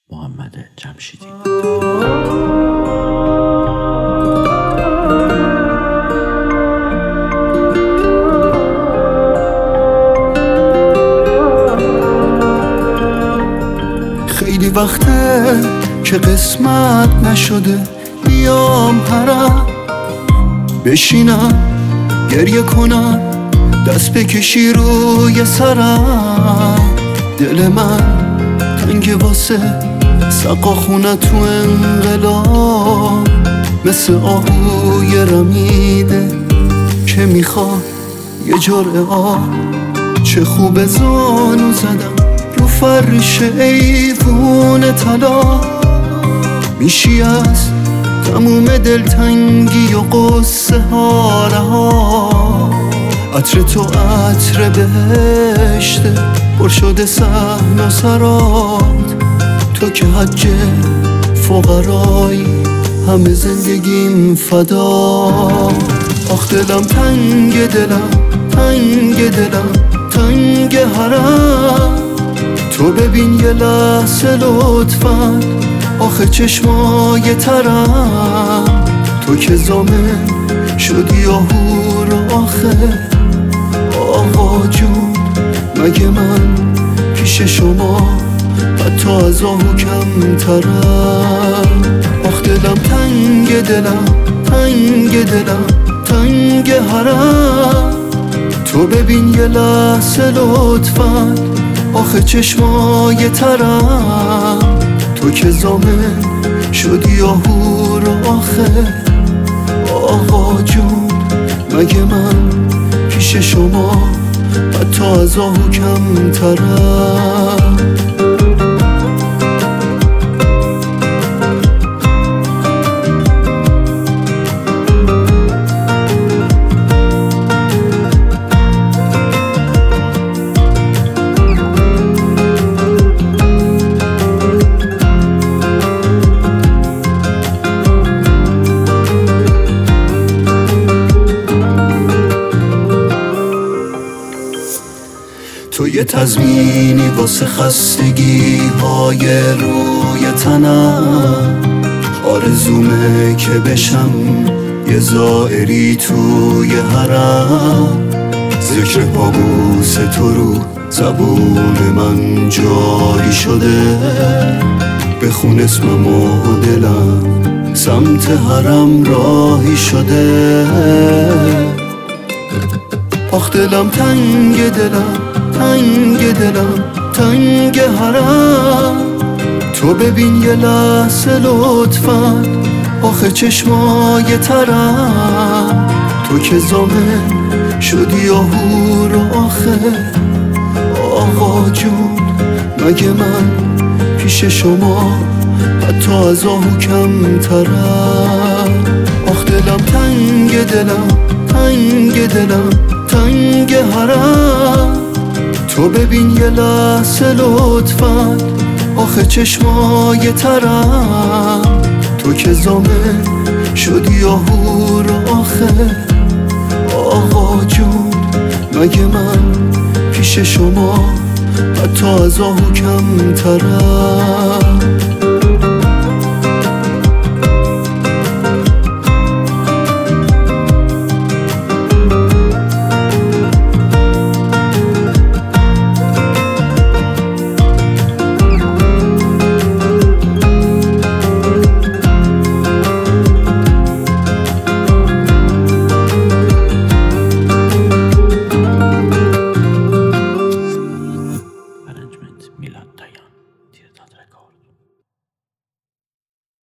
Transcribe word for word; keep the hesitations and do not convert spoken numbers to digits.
محمد جمشیدی. خیلی وقته که قسمت نشده بیام حرم بشینم گریه کنم دست بکشی روی سرم. دل من تنگ واسه سقا خونه تو انقلاب، مثل آهوی رمیده که میخواد یه جرعه آب. چه خوب زانو زدم رو فرش ایوون طلا، میشی از تموم دلتنگی و قصه ها رها. عطر تو عطر بهشته پر شده صحن و سرات، تو که حج فقرایی همه زندگیم فدا. آخ دلم تنگ دلم تنگ دلم تنگ حرم، تو ببین یه لحظه لطفا آخه چشمای ترم. تو که زامن شدی آهو رو آخه آقا جون، مگه من پیش شما حتی از آهو کم ترم. آخ دلم تنگ دلم تنگ دلم تنگ حرم، تو ببین یه لحظه لطفا آخه چشمای ترم. تو که زامن شدی آهو رو آخه آقا جون، مگه من پیش شما حتی از آهو کم ترم. تو یه تضمینی واسه خستگی های روی تنم، آرزومه که بشم یه زائری توی حرم. ذکر پابوس تو رو زبون من جاری شده، بخون اسمم و دلم سمت حرم راهی شده. آخ دلم تنگ دلم تنگ دلم تنگ حرم، تو ببین یه لحظه لطفا آخه چشمای ترم. تو که زامن شدی آهو رو آخه آقا جون، مگه من پیش شما حتی از آهو کم ترم. آخ دلم تنگ دلم تنگ دلم تنگ حرم، تو ببین یه لحظه لطفا آخه چشمای ترم. تو که زامن شدی آهو رو آخه آقا جون، مگه من پیش شما حتی از آهو کم ترم. میلاد.